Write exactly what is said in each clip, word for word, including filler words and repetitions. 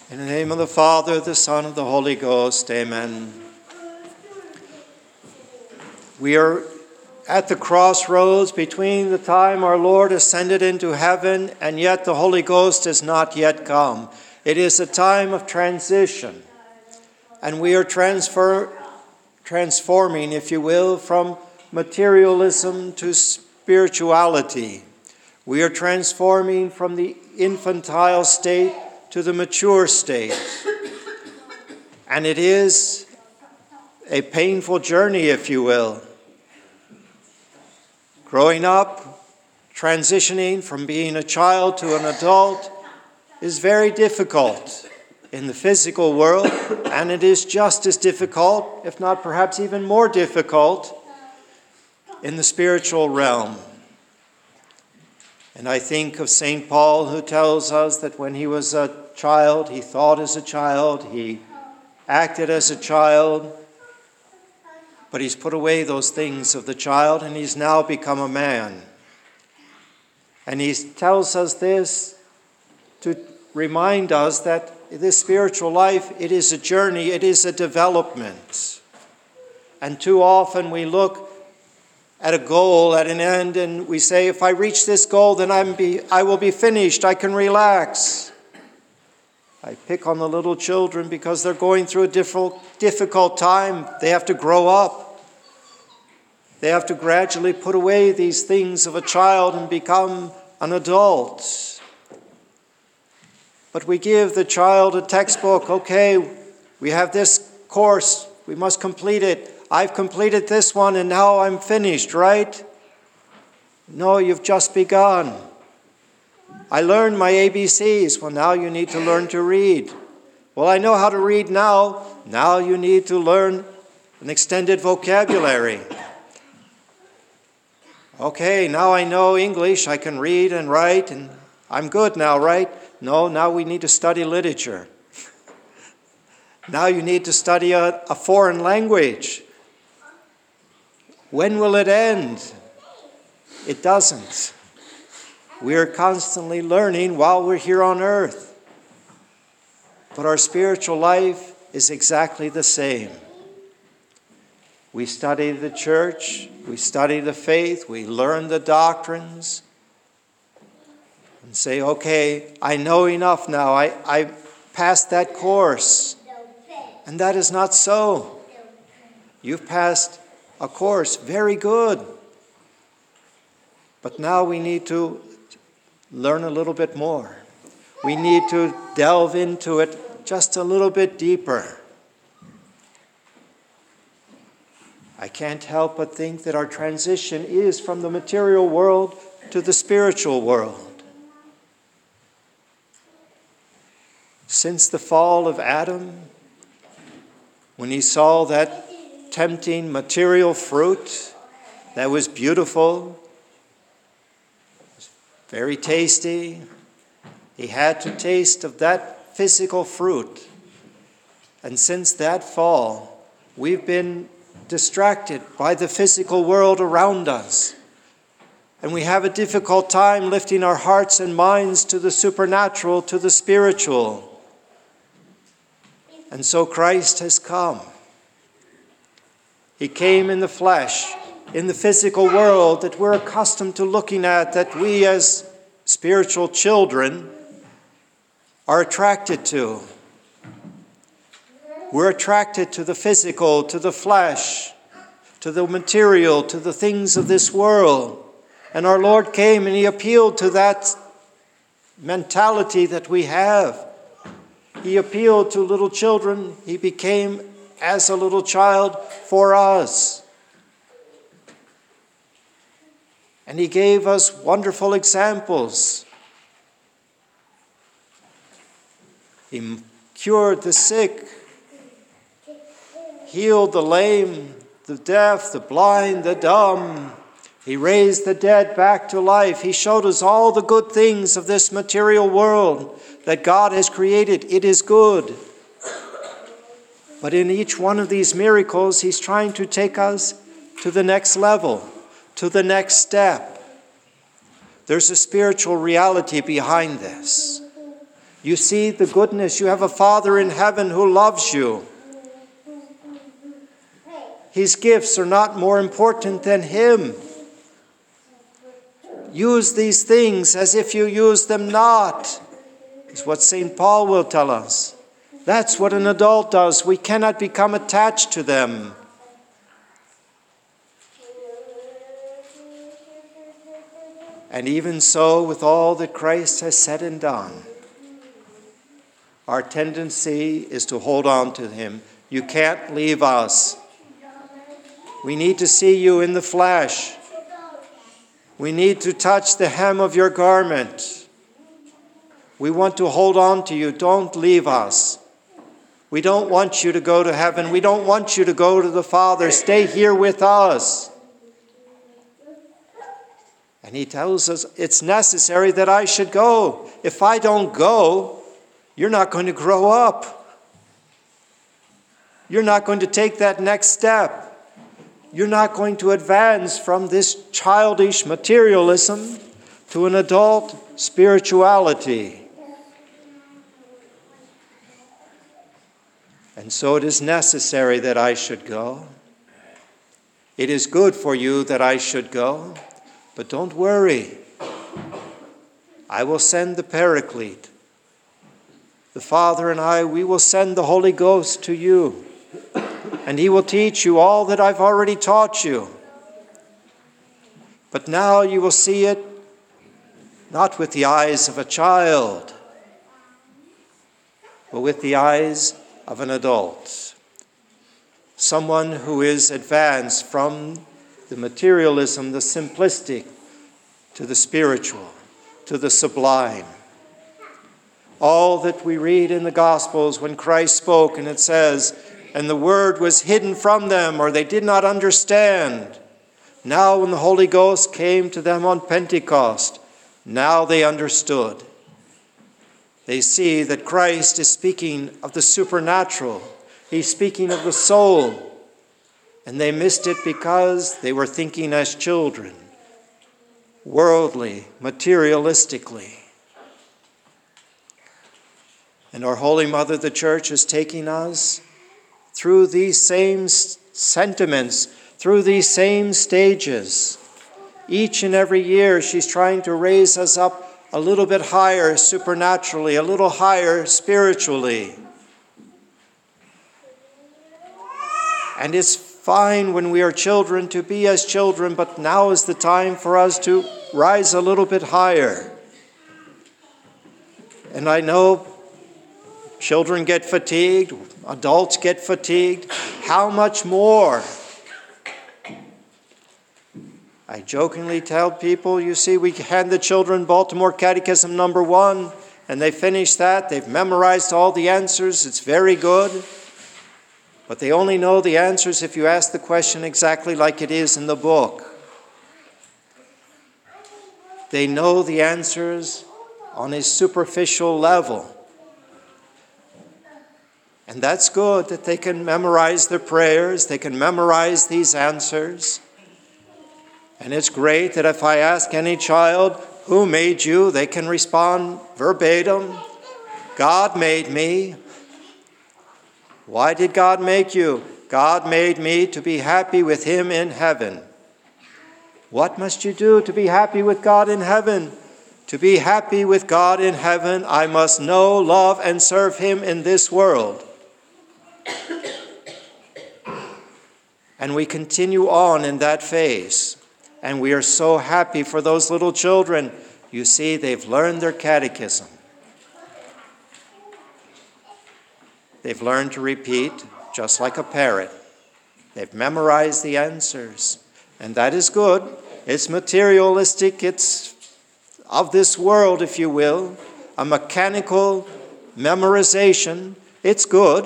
In the name of the Father, the Son, and the Holy Ghost, amen. We are at the crossroads between the time our Lord ascended into heaven and yet the Holy Ghost has not yet come. It is a time of transition, and we are transfer, transforming, if you will, from materialism to spirituality. We are transforming from the infantile state to the mature state. And it is a painful journey, if you will. Growing up, transitioning from being a child to an adult is very difficult in the physical world, and it is just as difficult, if not perhaps even more difficult, in the spiritual realm. And I think of Saint Paul, who tells us that when he was a child, he thought as a child, he acted as a child, but he's put away those things of the child and he's now become a man. And he tells us this to remind us that this spiritual life, it is a journey, it is a development. And too often we look at a goal, at an end, and we say, if I reach this goal, then I'm be, I will be finished, I can relax. I pick on the little children because they're going through a difficult, difficult time. They have to grow up. They have to gradually put away these things of a child and become an adult. But we give the child a textbook. Okay, we have this course. We must complete it. I've completed this one and now I'm finished, right? No, you've just begun. I learned my A B Cs. Well, now you need to learn to read. Well, I know how to read now. Now you need to learn an extended vocabulary. Okay, now I know English. I can read and write and I'm good now, right? No, now we need to study literature. Now you need to study a, a foreign language. When will it end? It doesn't. We are constantly learning while we're here on earth. But our spiritual life is exactly the same. We study the church, we study the faith, we learn the doctrines, and say, okay, I know enough now. I, I passed that course. And that is not so. You've passed a course, very good. But now we need to learn a little bit more. We need to delve into it just a little bit deeper. I can't help but think that our transition is from the material world to the spiritual world. Since the fall of Adam, when he saw that tempting material fruit that was beautiful, very tasty, he had to taste of that physical fruit. And since that fall, we've been distracted by the physical world around us. And we have a difficult time lifting our hearts and minds to the supernatural, to the spiritual. And so Christ has come. He came in the flesh, in the physical world that we're accustomed to looking at, that we as spiritual children are attracted to. We're attracted to the physical, to the flesh, to the material, to the things of this world. And our Lord came and he appealed to that mentality that we have. He appealed to little children. He became as a little child for us. And he gave us wonderful examples. He cured the sick, healed the lame, the deaf, the blind, the dumb. He raised the dead back to life. He showed us all the good things of this material world that God has created. It is good. But in each one of these miracles, he's trying to take us to the next level, to the next step. There's a spiritual reality behind this. You see the goodness. You have a Father in heaven who loves you. His gifts are not more important than him. Use these things as if you use them not, is what Saint Paul will tell us. That's what an adult does. We cannot become attached to them. And even so, with all that Christ has said and done, our tendency is to hold on to him. You can't leave us. We need to see you in the flesh. We need to touch the hem of your garment. We want to hold on to you. Don't leave us. We don't want you to go to heaven. We don't want you to go to the Father. Stay here with us. And he tells us it's necessary that I should go. If I don't go, you're not going to grow up. You're not going to take that next step. You're not going to advance from this childish materialism to an adult spirituality. And so it is necessary that I should go. It is good for you that I should go. But don't worry. I will send the Paraclete. The Father and I, we will send the Holy Ghost to you. And he will teach you all that I've already taught you. But now you will see it not with the eyes of a child, but with the eyes of an adult. Someone who is advanced from the materialism, the simplistic, to the spiritual, to the sublime. All that we read in the Gospels when Christ spoke, and it says, and the word was hidden from them, or they did not understand. Now when the Holy Ghost came to them on Pentecost, now they understood. They see that Christ is speaking of the supernatural. He's speaking of the soul. And they missed it because they were thinking as children, worldly, materialistically. And our Holy Mother, the Church, is taking us through these same sentiments, through these same stages. Each and every year, she's trying to raise us up a little bit higher supernaturally, a little higher spiritually. And it's fine when we are children to be as children, but now is the time for us to rise a little bit higher. And I know children get fatigued, adults get fatigued. How much more? I jokingly tell people, you see, we hand the children Baltimore Catechism number one, and they finish that. They've memorized all the answers. It's very good. But they only know the answers if you ask the question exactly like it is in the book. They know the answers on a superficial level. And that's good that they can memorize their prayers, they can memorize these answers. And it's great that if I ask any child, who made you? They can respond verbatim, God made me. Why did God make you? God made me to be happy with him in heaven. What must you do to be happy with God in heaven? To be happy with God in heaven, I must know, love, and serve him in this world. And we continue on in that phase. And we are so happy for those little children. You see, they've learned their catechism. They've learned to repeat just like a parrot. They've memorized the answers. And that is good. It's materialistic. It's of this world, if you will. A mechanical memorization. It's good.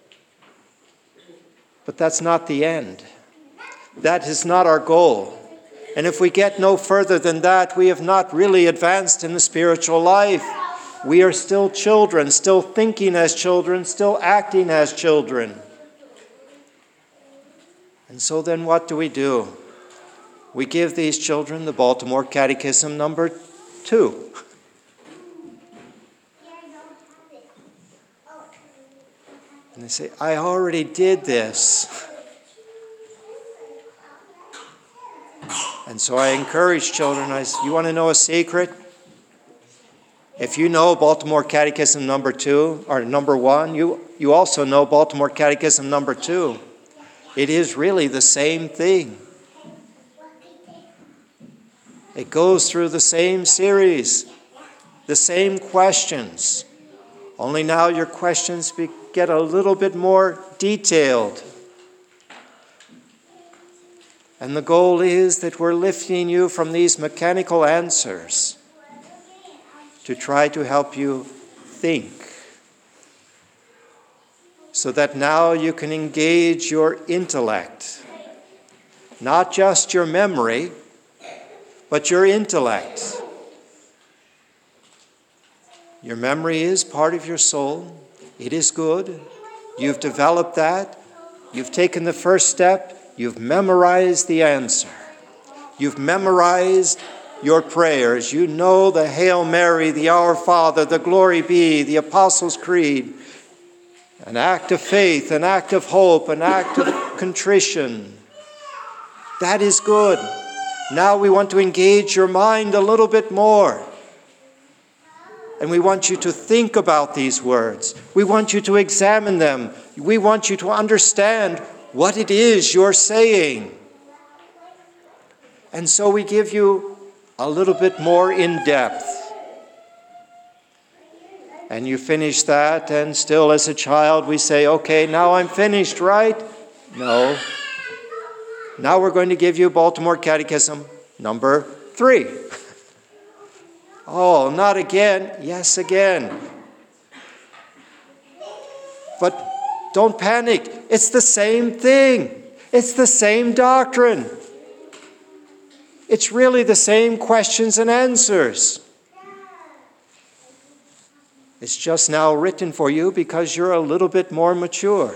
But that's not the end. That is not our goal. And if we get no further than that, we have not really advanced in the spiritual life. We are still children, still thinking as children, still acting as children. And so then what do we do? We give these children the Baltimore Catechism number two. And they say, I already did this. And so I encourage children, I say, you want to know a secret? If you know Baltimore Catechism number two, or number one, you, you also know Baltimore Catechism number two. It is really the same thing. It goes through the same series, the same questions. Only now your questions be, get a little bit more detailed. And the goal is that we're lifting you from these mechanical answers to try to help you think, so that now you can engage your intellect, not just your memory, but your intellect. Your memory is part of your soul. It is good. You've developed that. You've taken the first step. You've memorized the answer. You've memorized your prayers. You know the Hail Mary, the Our Father, the Glory Be, the Apostles' Creed, an act of faith, an act of hope, an act of contrition. That is good. Now we want to engage your mind a little bit more. And we want you to think about these words. We want you to examine them. We want you to understand what it is you're saying. And so we give you a little bit more in depth. And you finish that, and still as a child we say, okay, now I'm finished, right? No. Now we're going to give you Baltimore Catechism number three. Oh, not again. Yes, again. But don't panic. It's the same thing. It's the same doctrine. It's really the same questions and answers. It's just now written for you because you're a little bit more mature.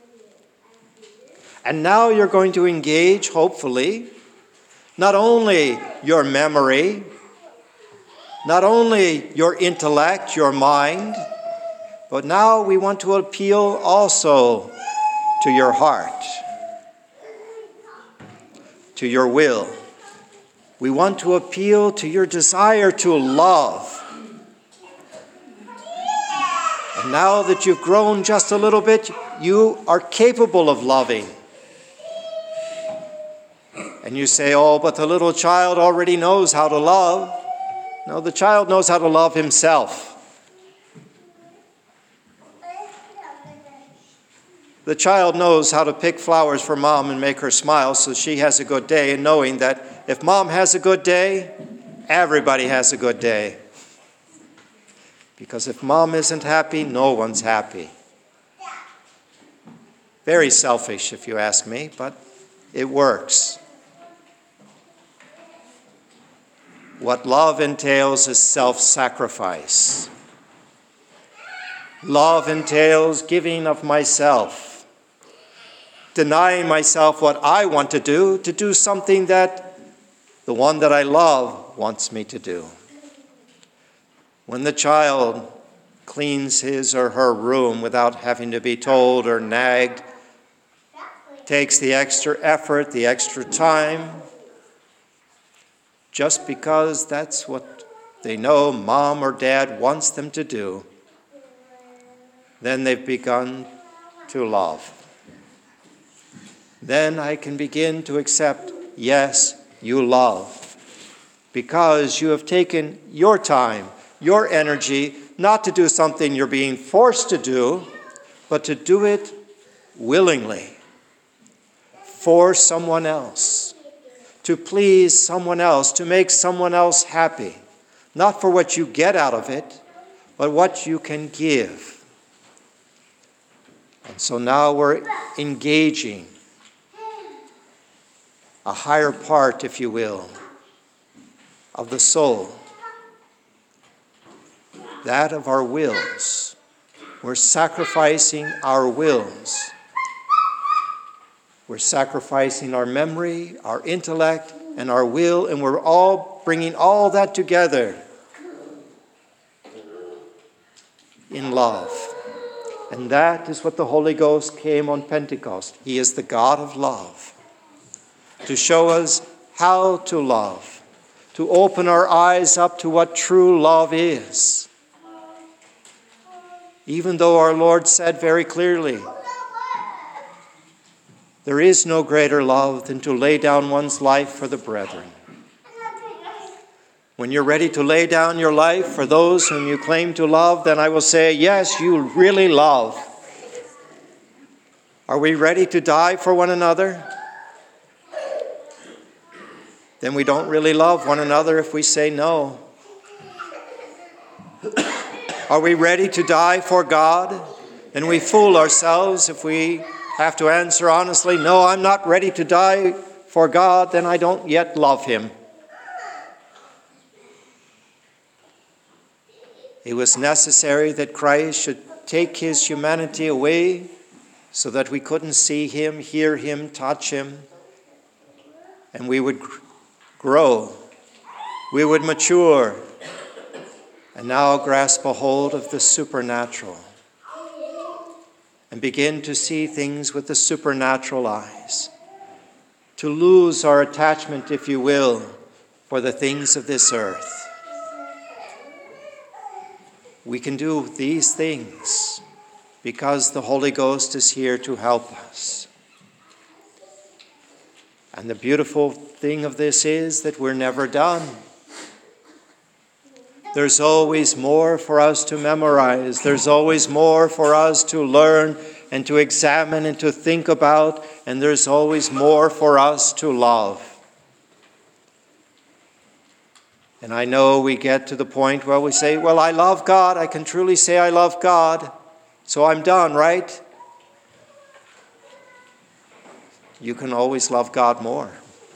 And now you're going to engage, hopefully, not only your memory, not only your intellect, your mind, but now we want to appeal also to your heart, to your will. We want to appeal to your desire to love. And now that you've grown just a little bit, you are capable of loving. And you say, oh, but the little child already knows how to love. No, the child knows how to love himself. The child knows how to pick flowers for mom and make her smile so she has a good day, and knowing that if mom has a good day, everybody has a good day. Because if mom isn't happy, no one's happy. Very selfish, if you ask me, but it works. What love entails is self-sacrifice. Love entails giving of myself. Denying myself what I want to do, to do something that the one that I love wants me to do. When the child cleans his or her room without having to be told or nagged, takes the extra effort, the extra time, just because that's what they know mom or dad wants them to do, then they've begun to love. Then I can begin to accept, yes, you love, because you have taken your time, your energy, not to do something you're being forced to do, but to do it willingly for someone else, to please someone else, to make someone else happy, not for what you get out of it, but what you can give. And so now we're engaging a higher part, if you will, of the soul, that of our wills. We're sacrificing our wills. We're sacrificing our memory, our intellect, and our will, and we're all bringing all that together in love. And that is what the Holy Ghost came on Pentecost. He is the God of love, to show us how to love, to open our eyes up to what true love is. Even though our Lord said very clearly, there is no greater love than to lay down one's life for the brethren. When you're ready to lay down your life for those whom you claim to love, then I will say, yes, you really love. Are we ready to die for one another? Then we don't really love one another if we say no. Are we ready to die for God? Then we fool ourselves if we have to answer honestly, no, I'm not ready to die for God, then I don't yet love him. It was necessary that Christ should take his humanity away so that we couldn't see him, hear him, touch him, and we would grow, we would mature, and now grasp a hold of the supernatural and begin to see things with the supernatural eyes, to lose our attachment, if you will, for the things of this earth. We can do these things because the Holy Ghost is here to help us. And the beautiful thing of this is that we're never done. There's always more for us to memorize. There's always more for us to learn and to examine and to think about. And there's always more for us to love. And I know we get to the point where we say, well, I love God. I can truly say I love God. So I'm done, right? You can always love God more.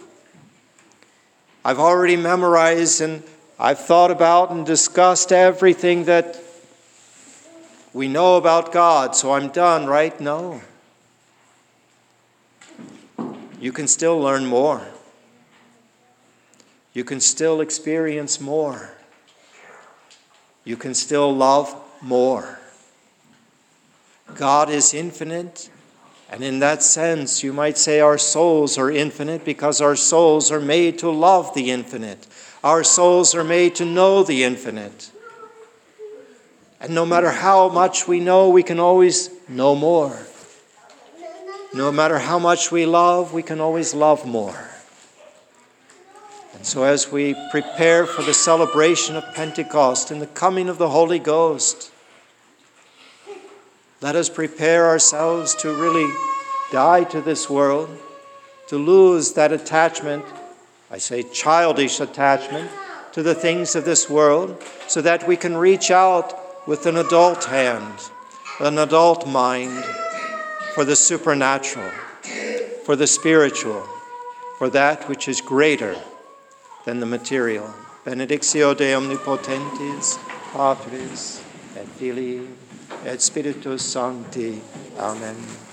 I've already memorized and I've thought about and discussed everything that we know about God. So I'm done, right? No. You can still learn more. You can still experience more. You can still love more. God is infinite, and in that sense, you might say our souls are infinite because our souls are made to love the infinite. Our souls are made to know the infinite. And no matter how much we know, we can always know more. No matter how much we love, we can always love more. And so as we prepare for the celebration of Pentecost and the coming of the Holy Ghost, let us prepare ourselves to really die to this world, to lose that attachment, I say childish attachment, to the things of this world, so that we can reach out with an adult hand, an adult mind, for the supernatural, for the spiritual, for that which is greater than the material. Benedictio Dei Omnipotentis, Patris, et Filii, et Spiritus Sancti. Amen.